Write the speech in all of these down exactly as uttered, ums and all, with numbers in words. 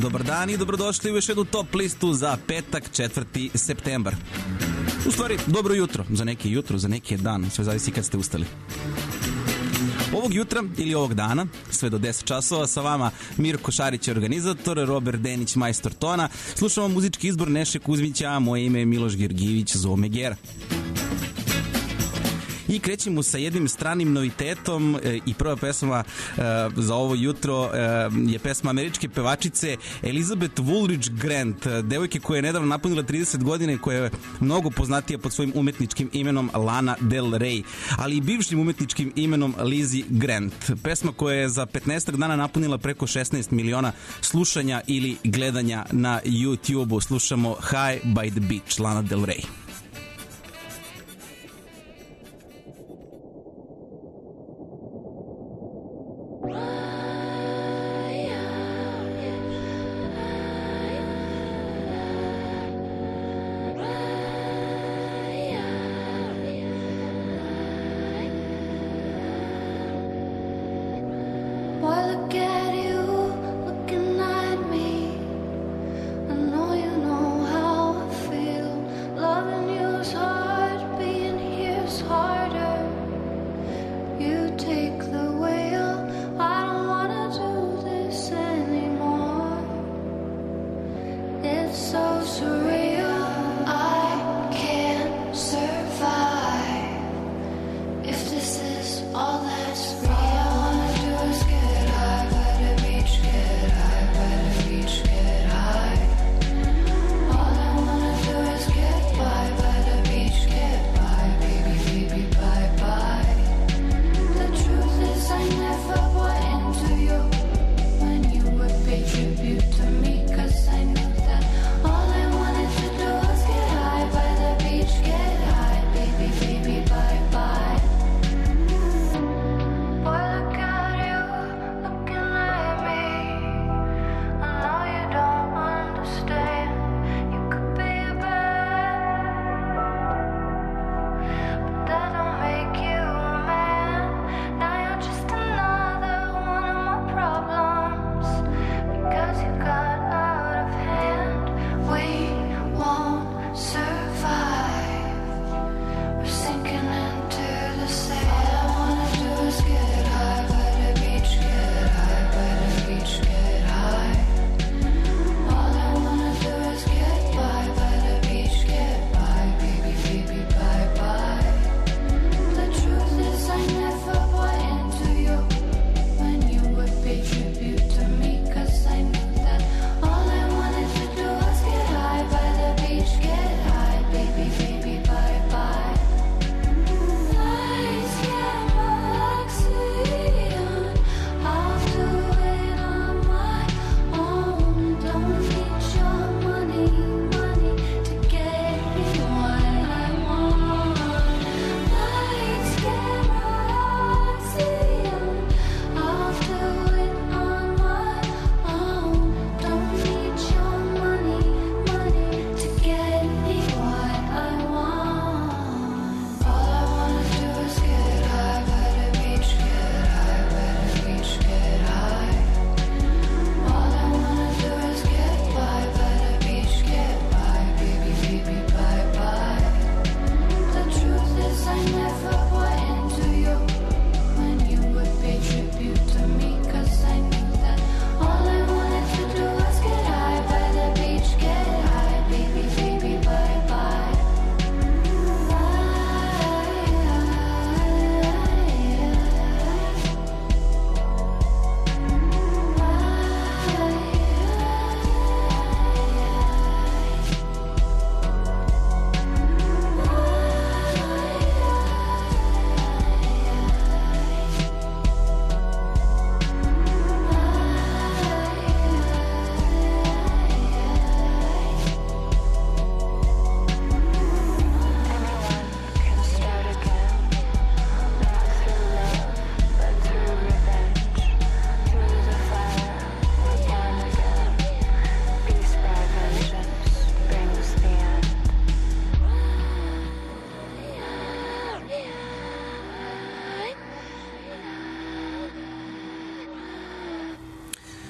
Dobar dan i dobrodošli u još jednu top listu za petak, četvrti septembar. U stvari, dobro jutro. Za neki jutro, za neki je dan. Sve zavisi kad ste ustali. Ovog jutra ili ovog dana, sve do deset časova, sa vama Mirko Šarić, organizator, Robert Denić, majstor tona. Slušamo muzički izbor Neše Kuzmića, a moje ime je Miloš Georgijević, Zome Gera. I krećemo sa jednim stranim novitetom e, i prva pesma e, za ovo jutro e, je pesma američke pevačice Elizabeth Woolridge Grant, devojke koja je nedavno napunila trideset godina i koja je mnogo poznatija pod svojim umetničkim imenom Lana Del Rey, ali i bivšim umetničkim imenom Lizzie Grant. Pesma koja je za petnaestak dana napunila preko šesnaest miliona slušanja ili gledanja na YouTube-u. Slušamo High by the Beach, Lana Del Rey. Loving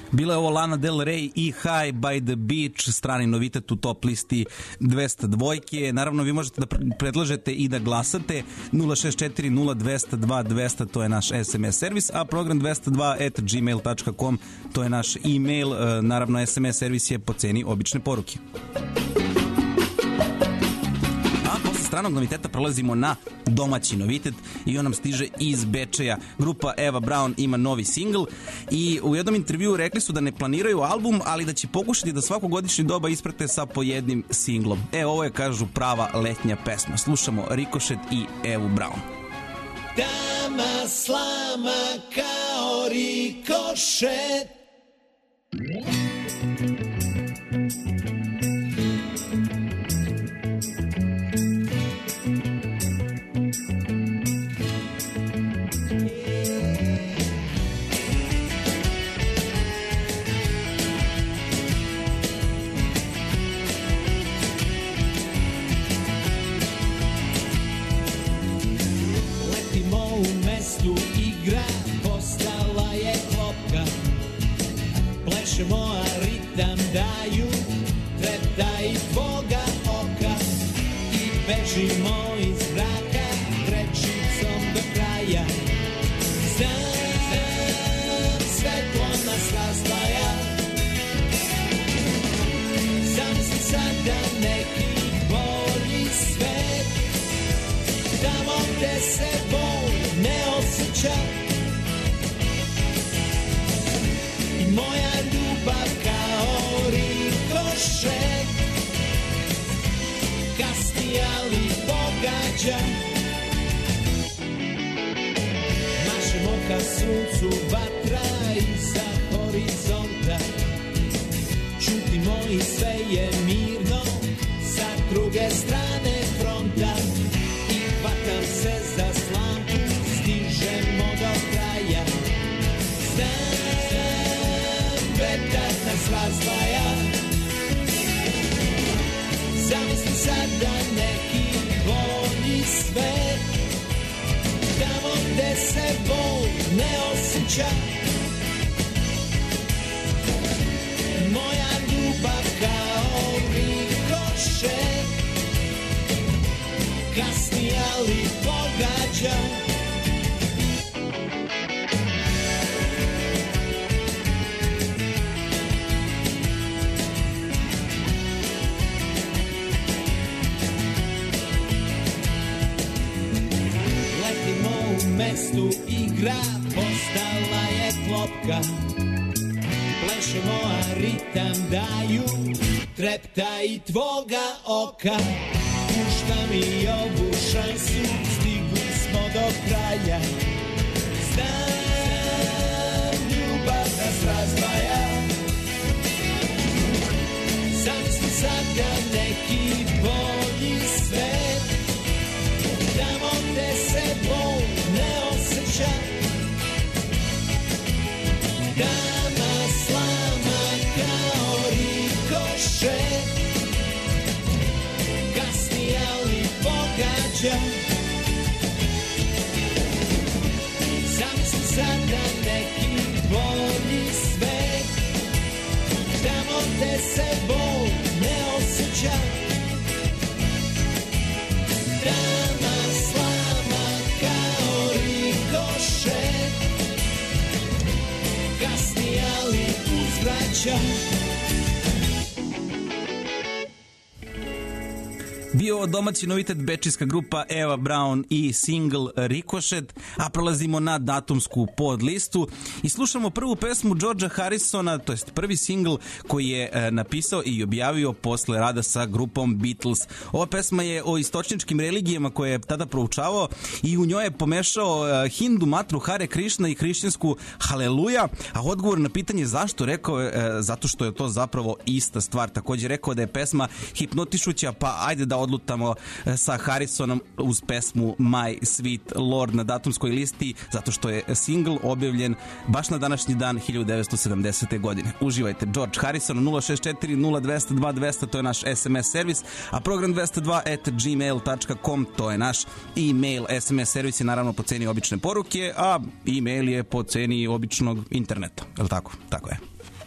Bila je ovo Lana Del Rey i High by the Beach, strani novitet u top listi dvesta dvojke. Naravno, vi možete da predlažete i da glasate. nula šest četiri nula dvesta dva dvesta, to je naš es em es servis, a program dvesta dva at gmail dot com, to je naš e-mail. Naravno, es em es servis je po ceni obične poruke. Stranog noviteta prelazimo na domaći novitet i on nam stiže iz Bečeja. Grupa Eva Braun ima novi singl i u jednom intervjuu rekli su da ne planiraju album, ali da će pokušati da svako godišnje doba isprate sa po jednim singlom. E, ovo je, kažu, prava letnja pesma. Slušamo Rikošet i Evu Braun. Dama slama kao rikošet, igra postala je klopka, plešemo, a ritam daju trepta i tvoga oka i bežimo iz braka rečicom do kraja. Znam, svetlo nas razdvaja, zamisli sada neki bolji svet, tamo gde se bol ne osjeća i moja ljubav kao rikošet kasni, ali pogađa. Mašemo ka suncu vatra iza horizonta, čutimo i sve je mirno sa druge strane fronta i hvatam se za slamku, stižemo do kraja. Znam, vetar nas razdvaja, zamisli sada neki bolji svet, tamo gde se bol ne osjeća. Moja ljubav kao rikošet kasni, ali pogađa. Mestu igra postala je klopka, plešemo, a ritam daju trepta i tvoga oka. Pušta mi ovu šansu, stigli smo do kraja. Znam, ljubav nas razdvaja, zamisli sada neki bolji svet, tamo gde se bol ne osjeća. Dama slama kao rikošet kasni, ali pogađa. Zamisli sada neki bolji svet, tamo gde se bol ne osjeća. Dama slama kao rikošet kasni, ali uzvraća. Bio domaći novitet bečijska grupa Eva Braun i single Rikošet, a prolazimo na datumsku podlistu i slušamo prvu pesmu Georgea Harrisona, to jest prvi single koji je e, napisao i objavio posle rada sa grupom Beatles. Ova pesma je o istočničkim religijama koje je tada proučavao i u njoj je pomešao e, Hindu matru Hare Krishna i hrišćansku Haleluja, a odgovor na pitanje zašto rekao je e, zato što je to zapravo ista stvar. Također rekao da je pesma hipnotišuća, pa ajde da odlutamo sa Harrisonom uz pesmu My Sweet Lord na datumskoj listi, zato što je single objavljen baš na današnji dan hiljadu devetsto sedamdesete. godine. Uživajte. George Harrison nula šest četiri nula dvesta dva dvesta, to je naš es em es servis, a program dvesta dva at gmail dot com, to je naš e-mail. es em es servis je naravno po ceni obične poruke, a e-mail je po ceni običnog interneta. Je li tako? Tako je.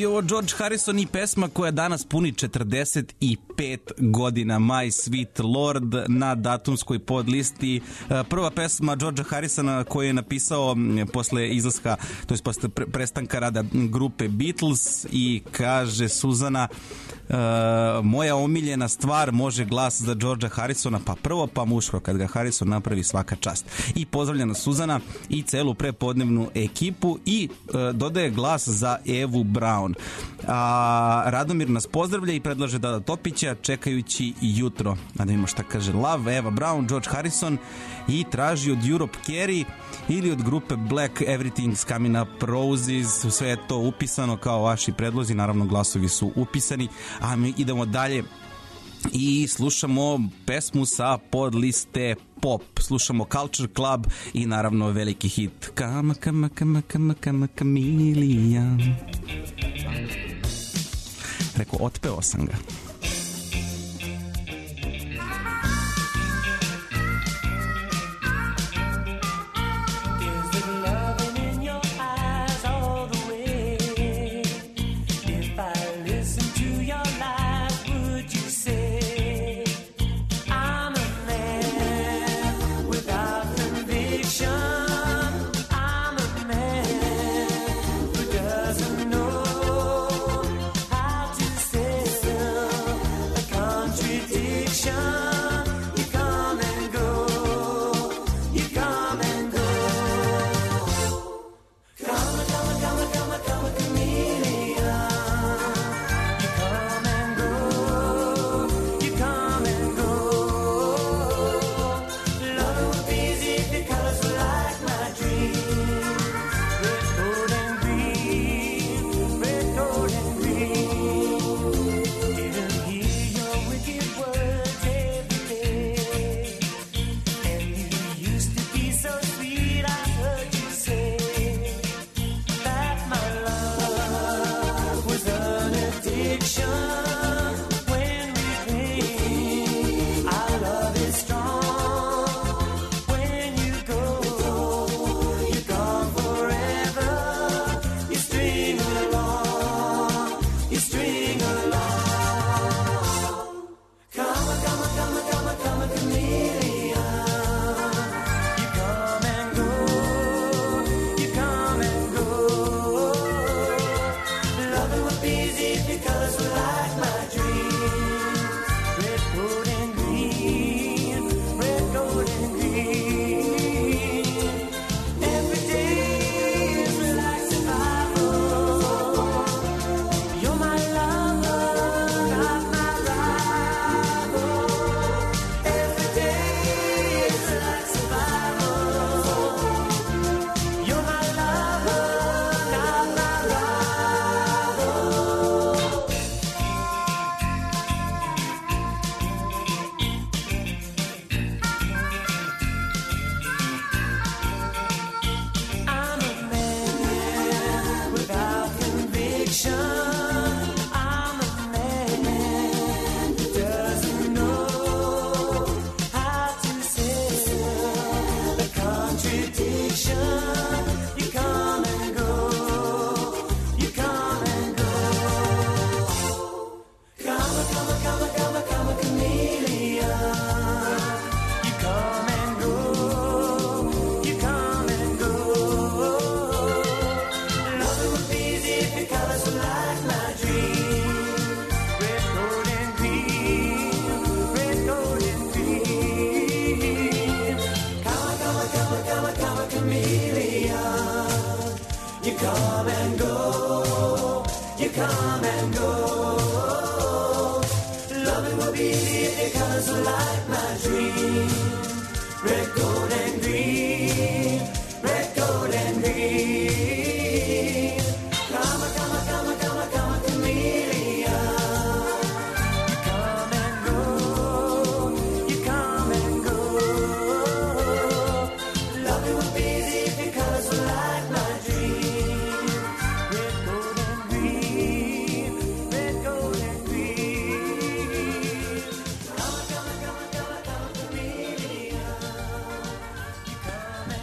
bio ovo George Harrison i pesma koja danas puni četrdeset pet godina, My Sweet Lord, na datumskoj podlisti. Prva pesma Georgea Harrisona koju je napisao posle izlaska, to je posle prestanka rada grupe Beatles, i kaže Suzana: Uh, moja omiljena stvar, može glas za Georgea Harrisona, pa prvo pa muško, kad ga Harrison napravi, svaka čast. I pozdravljena Suzana i celu prepodnevnu ekipu i uh, dodaje glas za Evu Brown. A Radomir nas pozdravlja i predlaže Dada Topića čekajući jutro. A da vidimo šta kaže Love, Eva Brown, George Harrison, i traži od Europe Carry ili od grupe Black Everything's Coming Up Roses. Sve je to upisano kao vaši predlozi, naravno glasovi su upisani, a mi idemo dalje i slušamo pesmu sa podliste pop. Slušamo Culture Club i naravno veliki hit Kama, kama, kama, kama, kama, Chameleon. Rekao, otpeo sam ga.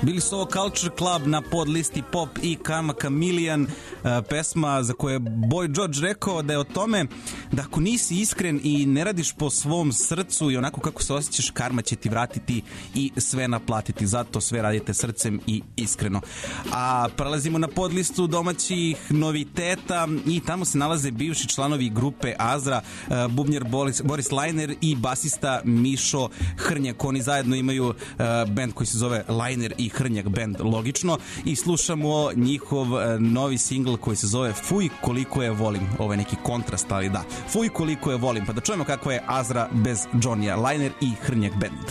Bili su ovo Culture Club na podlisti Pop i Karma Chameleon, pesma za koju je Boy George rekao da je o tome da ako nisi iskren i ne radiš po svom srcu i onako kako se osjećaš, karma će ti vratiti i sve naplatiti. Zato sve radite srcem i iskreno. A prelazimo na podlistu domaćih noviteta i tamo se nalaze bivši članovi grupe Azra, bubnjar Boris, Boris Lajner i basista Mišo Hrnjak. Oni zajedno imaju band koji se zove Lajner i Hrnjak band, logično, i slušamo njihov novi singl koji se zove Fuj koliko je volim. Ovo je neki kontrast, ali da, Fuj koliko je volim. Pa da čujemo kako je Azra bez Johnnyja, Lajner i Hrnjak band.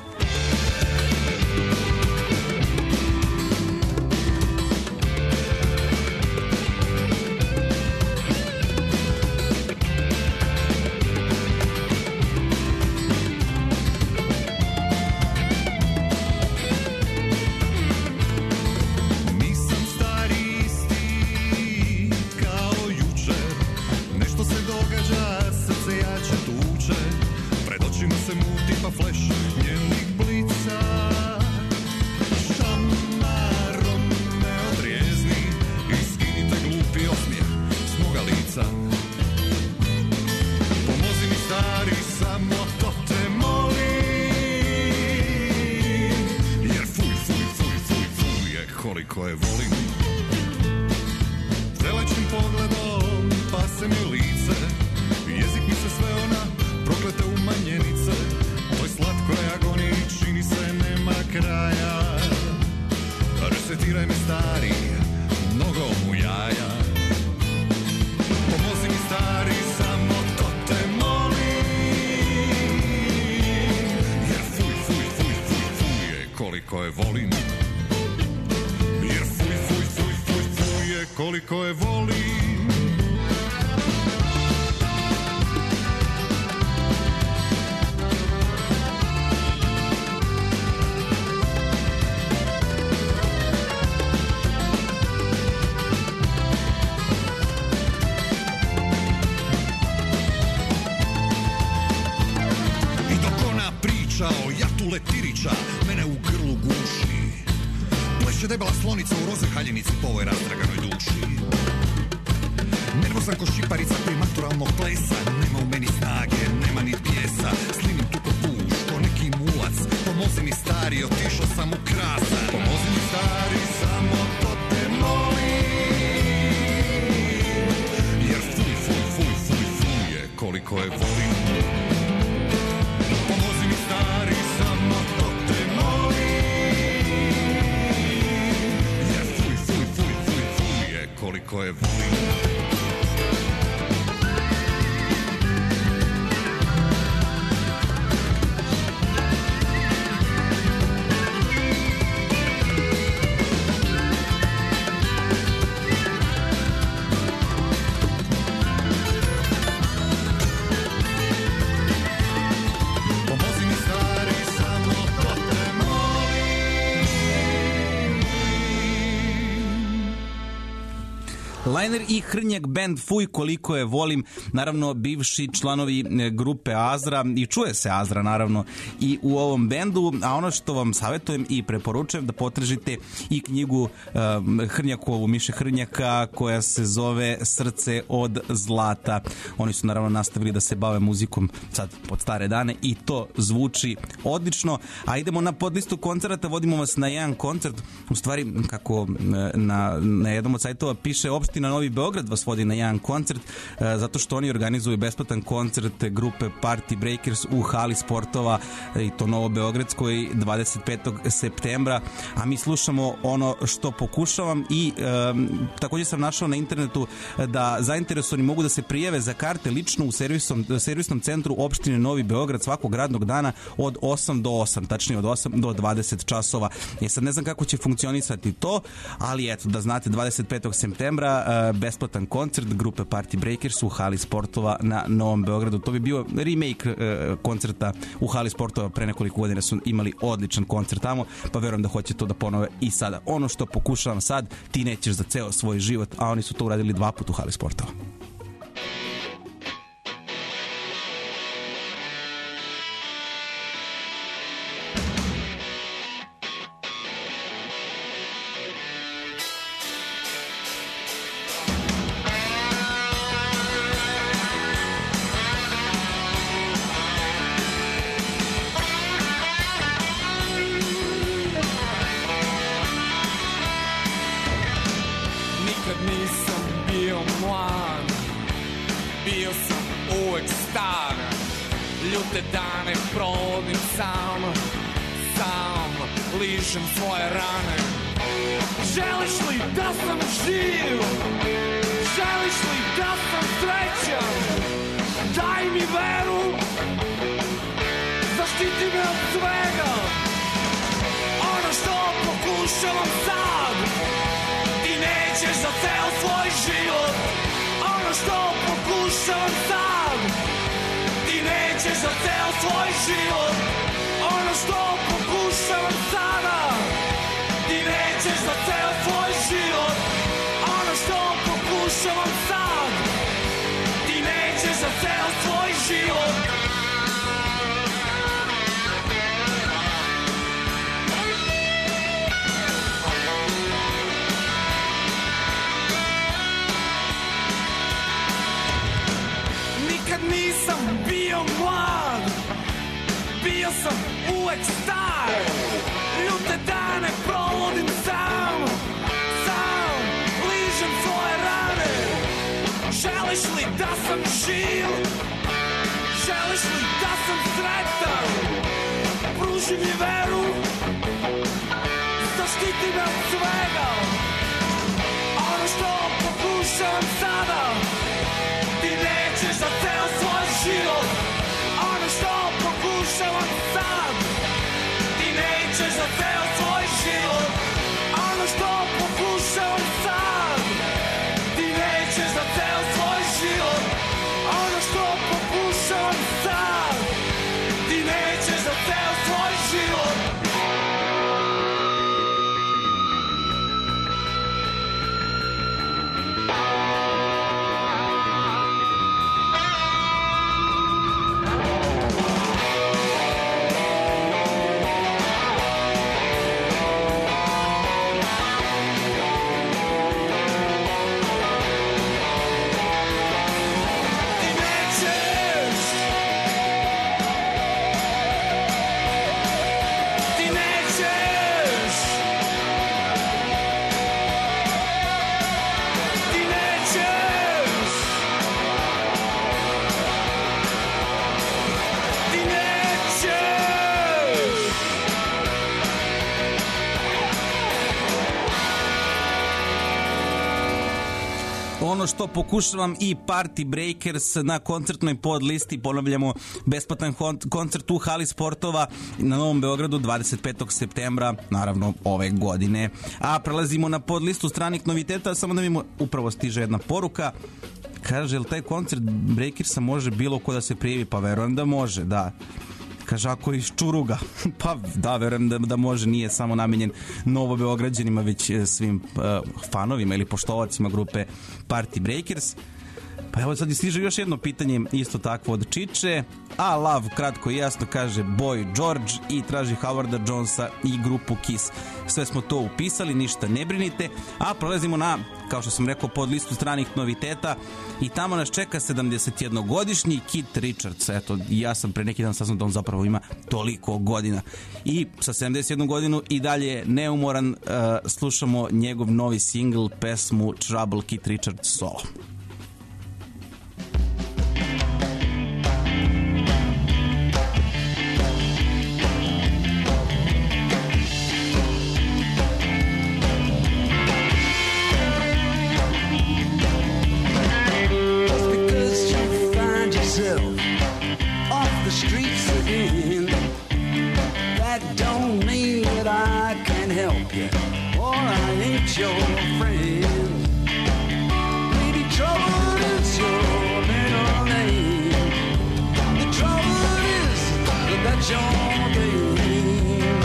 Debela slonica u roze haljenici po ovoj rastraganoj duši. Nervozan ko šiparica prije maturalnog plesa. Nema u meni snage, nema ni bijesa. Slinim tu ko puš, ko neki mulac. Pomozi mi stari, otišao sam u krasa. Pomozi mi stari, samo to te molim. Jer fuj, fuj, fuj, fuj, fuj je koliko je volim. Pomozi mi stari, samo to te molim. Koliko je volim. Lajner i Hrnjak band, Fuj koliko je volim, naravno bivši članovi grupe Azra, i čuje se Azra naravno i u ovom bendu, a ono što vam savjetujem i preporučujem da potražite i knjigu um, Hrnjakovu, Miše Hrnjaka, koja se zove Srce od zlata. Oni su naravno nastavili da se bave muzikom sad pod stare dane i to zvuči odlično. A idemo na podlistu koncerata, vodimo vas na jedan koncert, u stvari kako na, na jednom od sajtova piše, opština Novi Beograd vas vodi na jedan koncert, zato što oni organizuju besplatan koncert grupe Party Breakers u hali sportova, i to Novobeogradskoj dvadeset petog septembra, a mi slušamo ono što pokušavam. I um, također sam našao na internetu da zainteresovani mogu da se prijave za karte lično u servisom, servisnom centru opštine Novi Beograd svakog radnog dana od osam do osam, tačnije od osam do dvadeset časova. Ja sad ne znam kako će funkcionisati to, ali eto, da znate, dvadeset petog septembra uh, besplatan koncert grupe Party Breakers u hali sportova na Novom Beogradu. To bi bio remake uh, koncerta u hali sportova, pre nekoliko godina su imali odličan koncert tamo, pa verujem da hoće to da ponove i sada. Ono što pokušavam sad, ti nećeš za ceo svoj život, a oni su to uradili dva puta u hali sportova. dane provodim sam, sam ližem svoje rane. Želiš li da sam živ? Želiš li da sam srećan? Daj mi veru, zaštiti me od svega. Ono što pokušavam sad, ti nećeš za ceo svoj život. Ono što pokušavam sad, ti nećeš za ceo svoj život. Ono što pokušavam sada, ti nećeš za ceo svoj život. Ono što pokušavam sad, ti nećeš za ceo svoj život. Nikad nisam bio mlad, bio sam uvek star. Ljute dane provodim sam, sam ližem svoje rane. Želiš li da sam živ? Želiš li da sam sretan? Pruži mi veru, zaštiti me od svega. Ono što pokušavam sada, ti nećeš za ceo svoj život. Ono što pokušavam sad, ti nećeš za ceo svoj život. Ono što pokušavam sad, ti nećeš za ceo svoj život. Ono što pokušavam sad, ti nećeš za ceo svoj život. Ono što pokušavam i Party Breakers na koncertnoj podlisti. Ponavljamo besplatan koncert u hali sportova na Novom Beogradu dvadeset petog septembra, naravno ove godine. A prelazimo na podlistu stranih noviteta, samo da vidimo, upravo stiže jedna poruka. Kaže, jel taj koncert Breakersa može bilo ko da se prijavi? Pa verujem da može, da. Kaže, ako iz Čuruga, pa da, verujem da, da može, nije samo namenjen novobeograđanima, već svim uh, fanovima ili poštovacima grupe Party Breakers. Pa evo sad stiže još jedno pitanje, isto takvo od Čiče. A Love, kratko i jasno, kaže Boy George i traži Howarda Jonesa i grupu Kiss. Sve smo to upisali, ništa ne brinite. A prelazimo na, kao što sam rekao, pod listu stranih noviteta i tamo nas čeka sedamdesetjednogodišnji Keith Richards. Eto, ja sam pre neki dan saznao da on zapravo ima toliko godina. I sa sedamdeset jednom godinu i dalje neumoran, uh, slušamo njegov novi singl, pesmu Trouble, Keith Richards solo. Off the streets again, that don't mean that I can help you, or I ain't your friend. Maybe trouble is your middle name. The trouble is that that's your game.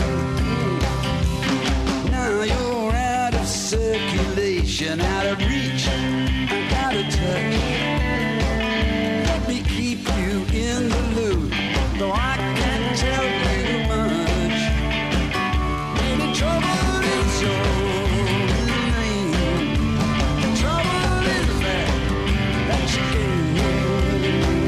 Now you're out of circulation, out of reach, out of touch. Keep you in the loop, though I can't tell you much. Maybe trouble is your name. Trouble is that, that's your game.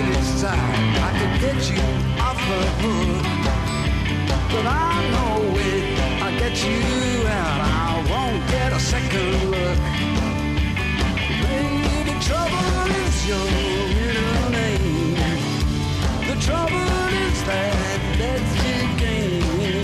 this time I could get you off the hook. But I know it, I'll get you out. I won't get a second look. Baby, trouble is your middle name. The trouble is that that's your game.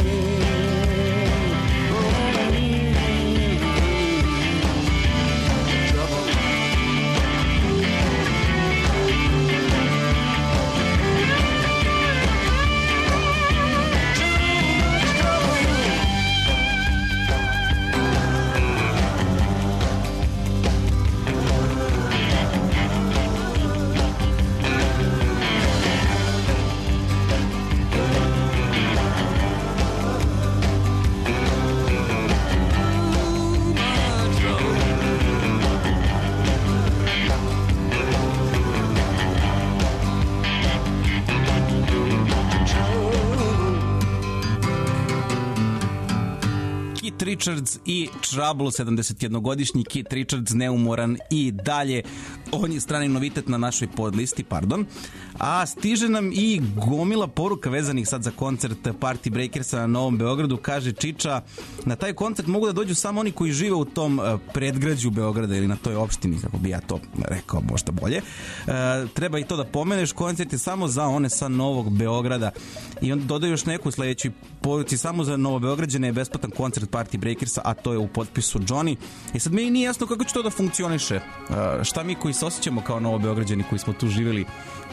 Richards i Trouble, sedamdesetjednogodišnji Keith Richards, neumoran i dalje. On je strani novitet na našoj podlisti, pardon. A stiže nam i gomila poruka vezanih sad za koncert Party Breakersa na Novom Beogradu. Kaže Čiča, na taj koncert mogu da dođu samo oni koji žive u tom predgrađu Beograda ili na toj opštini, kako bi ja to rekao možda bolje. E, treba i to da pomeneš, koncert je samo za one sa Novog Beograda. I on dodaje još neku sledeću poruci, samo za Novobeograđane je besplatan koncert Party Breakersa, a to je u potpisu Johnny. I sad meni nije jasno kako će to da funkcioniše. E, šta mi koji se osjećamo kao Novobeograđani koji smo tu živjeli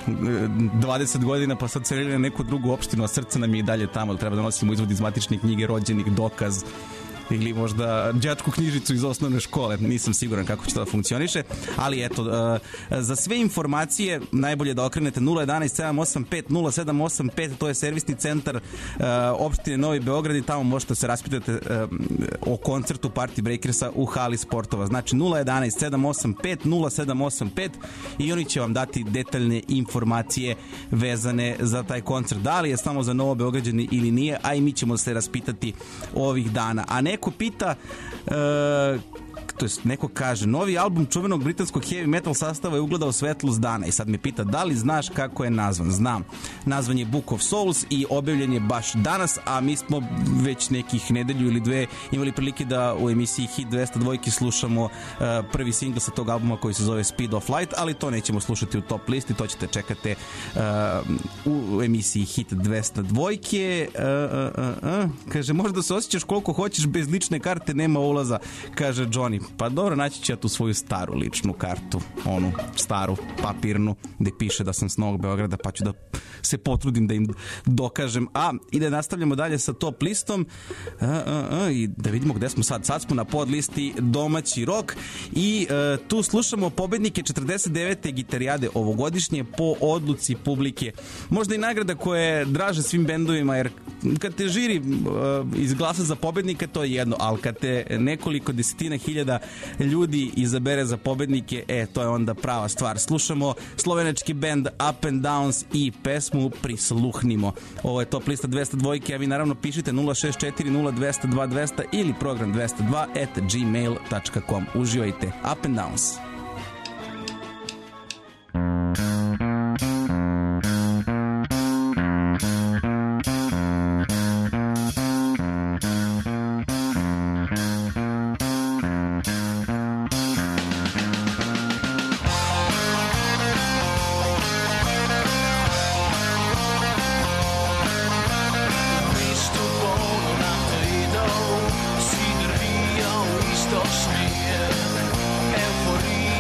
dvadeset godina, pa sad selili na neku drugu opštinu, a srce nam je i dalje tamo, da treba da nosimo izvod iz matične knjige, rođenih, dokaz ili možda đačku knjižicu iz osnovne škole, nisam siguran kako će to da funkcioniše, ali eto, uh, za sve informacije najbolje da okrenete nula jedanaest sedam osam pet nula sedam osam pet, to je servisni centar uh, opštine Novi Beograd i tamo možete se raspitate uh, o koncertu Party Breakersa u hali sportova, znači nula jedanaest sedam osam pet nula sedam osam pet i oni će vam dati detaljne informacije vezane za taj koncert, da li je samo za Novobeograđane ili nije, a i mi ćemo se raspitati ovih dana. A ne neko pita, uh, to jest neko kaže, novi album čuvenog britanskog heavy metal sastava je ugledao svetlost dana i sad me pita da li znaš kako je nazvan. Znam, nazvan je Book of Souls i objavljen je baš danas, a mi smo već nekih nedelju ili dve imali prilike da u emisiji Hit dvesta dva slušamo uh, prvi singl sa tog albuma koji se zove Speed of Light, ali to nećemo slušati u top listi, to ćete čekate uh, u emisiji Hit dvesta dva. Uh, uh, uh, uh. Kaže, možda se osjećaš koliko hoćeš, bez lične karte nema ulaza, kaže Johnny. Pa dobro, naći ću ja tu svoju staru ličnu kartu, onu staru papirnu gde piše da sam s Novog Beograda, pa ću da se potrudim da im dokažem. A, i da nastavljamo dalje sa top listom a, a, a, i da vidimo gde smo sad. Sad smo na pod listi domaći rock i a, tu slušamo pobednike četrdeset devete gitarijade ovogodišnje po odluci publike. Možda i nagrada koja je draže svim bendovima, jer kad te žiri a, izglasa za pobednika, to je jedno, ali kad te nekoliko desetina hiljada ljudi izabere za pobednike, e, to je onda prava stvar. Slušamo slovenački bend Up and Downs i pesmu Prisluhnimo. Ovo je top lista dvesta dva, a vi naravno pišite nula šest četiri nula dvesta dva dvesta ili program dvesta dva at gmail dot com. Uživajte. Up and Downs. Isto smije, euforija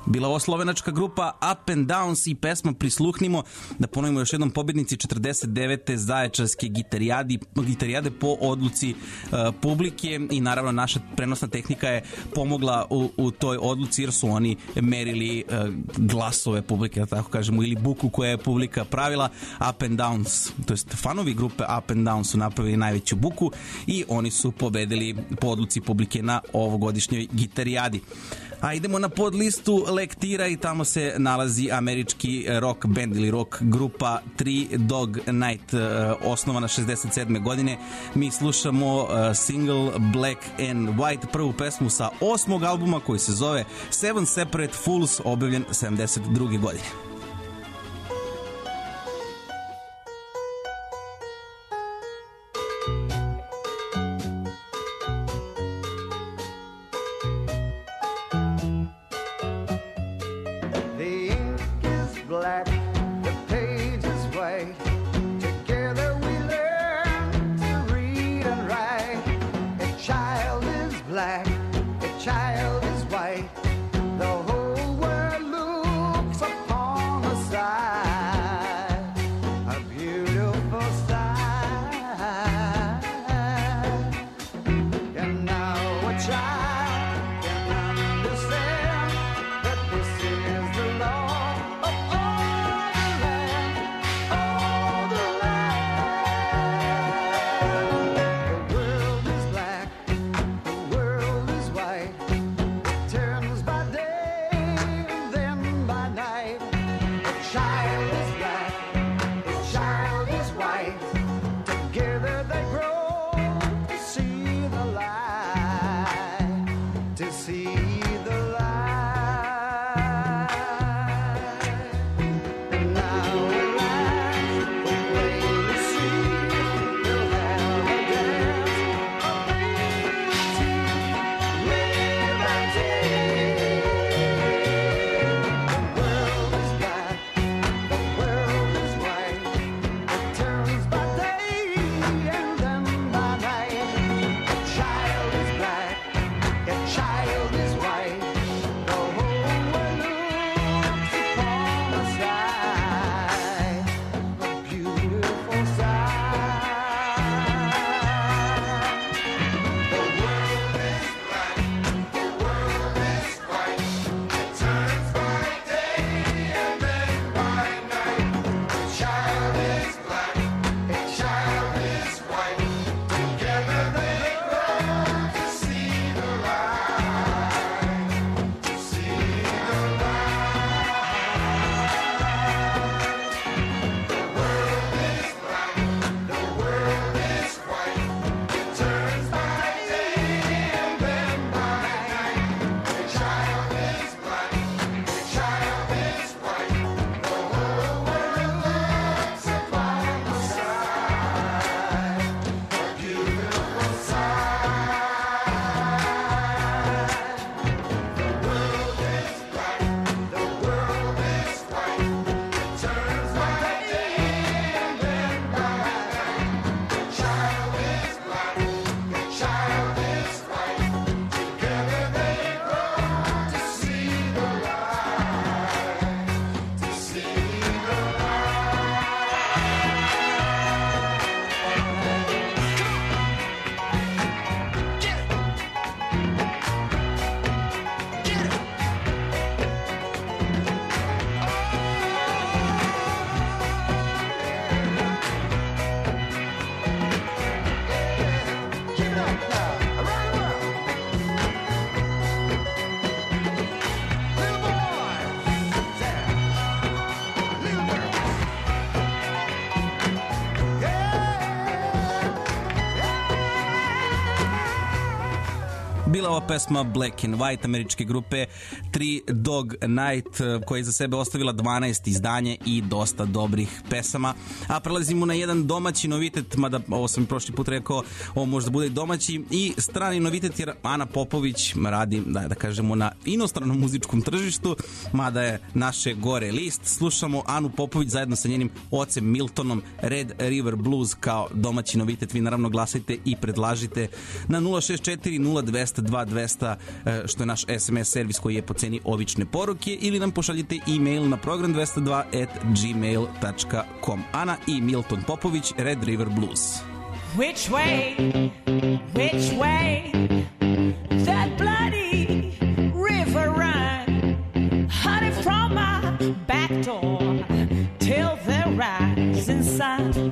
Bila ovo slovenačka grupa Up and Downs i pesma Prisluhnimo, da ponovimo još jednom, pobjednici četrdeset devete Zaječarske gitarijadi, gitarijade po odluci uh, publike, i naravno naša prenosna tehnika je pomogla u, u toj odluci, jer su oni merili uh, glasove publike, da tako kažemo, ili buku koja je publika pravila. Up and Downs, to jest fanovi grupe Up and Downs su napravili najveću buku i oni su pobedili po odluci publike na ovogodišnjoj gitarijadi. A idemo na podlistu lektira i tamo se nalazi američki rock band ili rock grupa Three Dog Night, osnovana šezdeset sedme godine. Mi slušamo single Black and White, prvu pesmu sa osmog albuma koji se zove Seven Separate Fools, objavljen sedamdeset druge godine. bila ova pesma Black and White američke grupe Three Dog Night, koja je za sebe ostavila dvanaest izdanje i dosta dobrih pesama. A prelazimo na jedan domaći novitet, mada ovo sam prošli put rekao, ovo možda bude i domaći i strani novitet, jer Ana Popović radi, da, da kažemo, na inostranom muzičkom tržištu, mada je naše gore list. Slušamo Anu Popović zajedno sa njenim ocem Miltonom, Red River Blues kao domaći novitet. Vi naravno glasajte i predlažite na nula šest četiri nula dva dva dvesta, što je naš es em es servis koji je po ceni obične poruke, ili nam pošaljite e-mail na program dvesta dva at gmail dot com. Ana i Milton Popović, Red River Blues. Which way, which way, that bloody river run, honey, from my back door till the rising sun.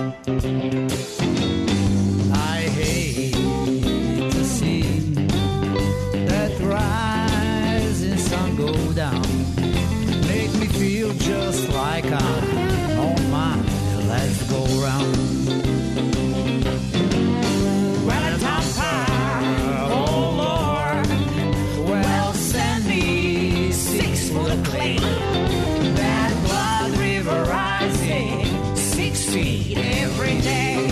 I hate to see that rising sun go down. Make me feel just like I'm on my last go round. Well, top high, oh Lord, well, send me six foot of clay. That blood river rising six feet every day.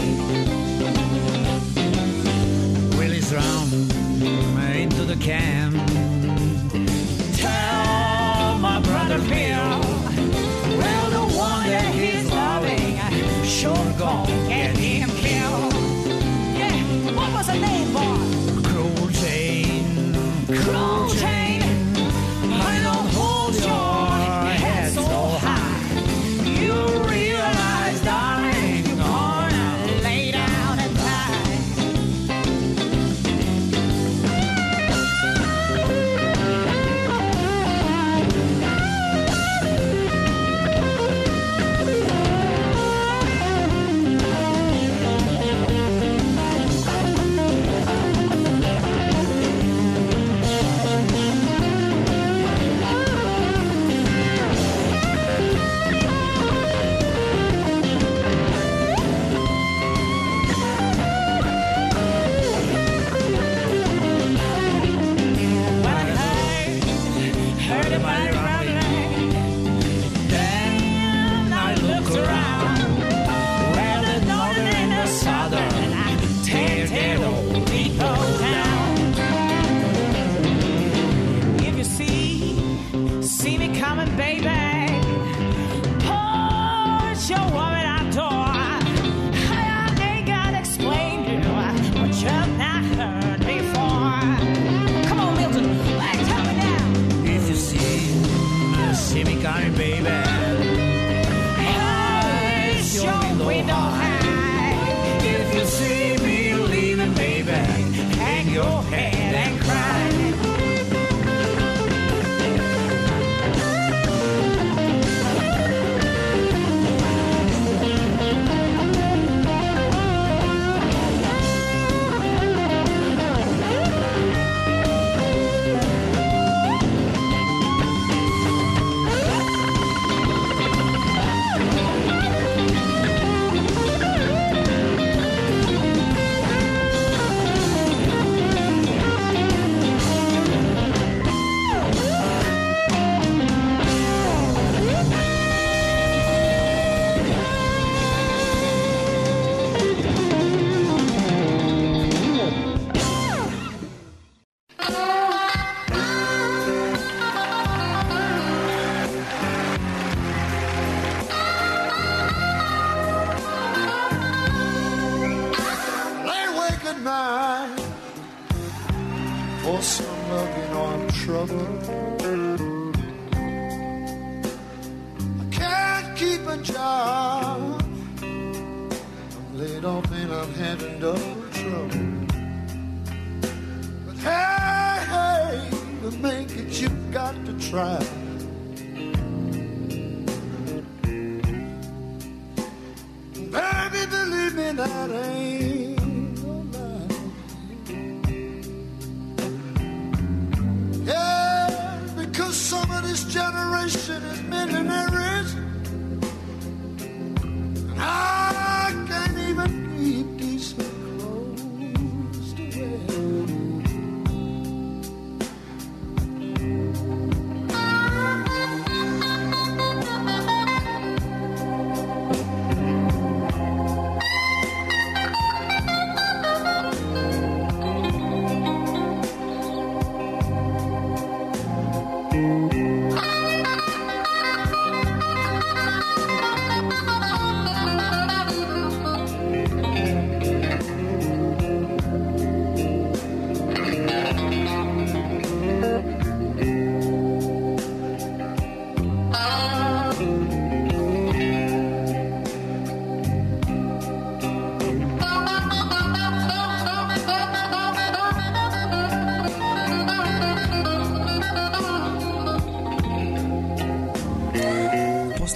Willie's round into the camp. Tell my brother Bill, well, the one that he's loving, sure gonna get him killed. Yeah, what was her name, boy? Cruel Jane, Cruel Jane. Honey, don't hold your head so high. You realize, darling, you're gonna lay down and die.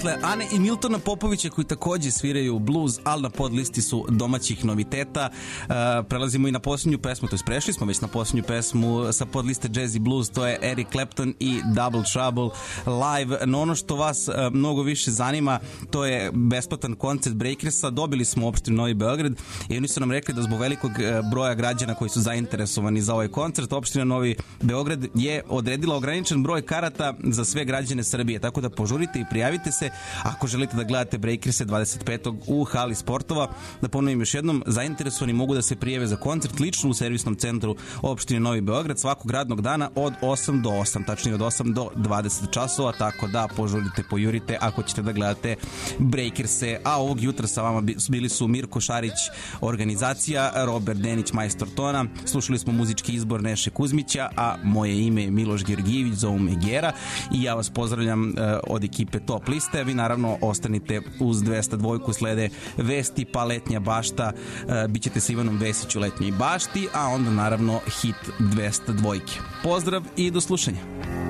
Posle Ane i Miltona Popovića koji takođe sviraju blues, ali na podlisti su domaćih noviteta. Uh, prelazimo i na posljednju pesmu, to je prešli smo već na posljednju pesmu sa podliste Jazz i Blues, to je Eric Clapton i Double Trouble live. No ono što vas uh, mnogo više zanima, to je besplatan koncert Breakersa. Dobili smo u opštini Novi Beograd i oni su nam rekli da zbog velikog uh, broja građana koji su zainteresovani za ovaj koncert, opština Novi Beograd je odredila ograničen broj karata za sve građane Srbije, tako da požurite i prijavite se ako želite da gledate Breakerse dvadeset petog u hali sportova. Da ponovim još jednom, zainteresovani mogu da se prijave za koncert lično u servisnom centru opštine Novi Beograd svakog radnog dana od osam do osam, tačnije od osam do dvadeset časova, tako da požurite, pojurite ako ćete da gledate Breakerse. A ovog jutra sa vama bili su Mirko Šarić, organizacija, Robert Denić, majstor tona. Slušali smo muzički izbor Neše Kuzmića, a moje ime je Miloš Georgijević, zovu me Gera i ja vas pozdravljam uh, od ekipe Top Liste. Vi naravno ostanite uz dvesta dva, slede vesti pa Letnja bašta, uh, bit ćete sa Ivanom Vesiću Letnjoj bašti, a onda naravno hit dvesta dva. Pozdrav i do slušanja.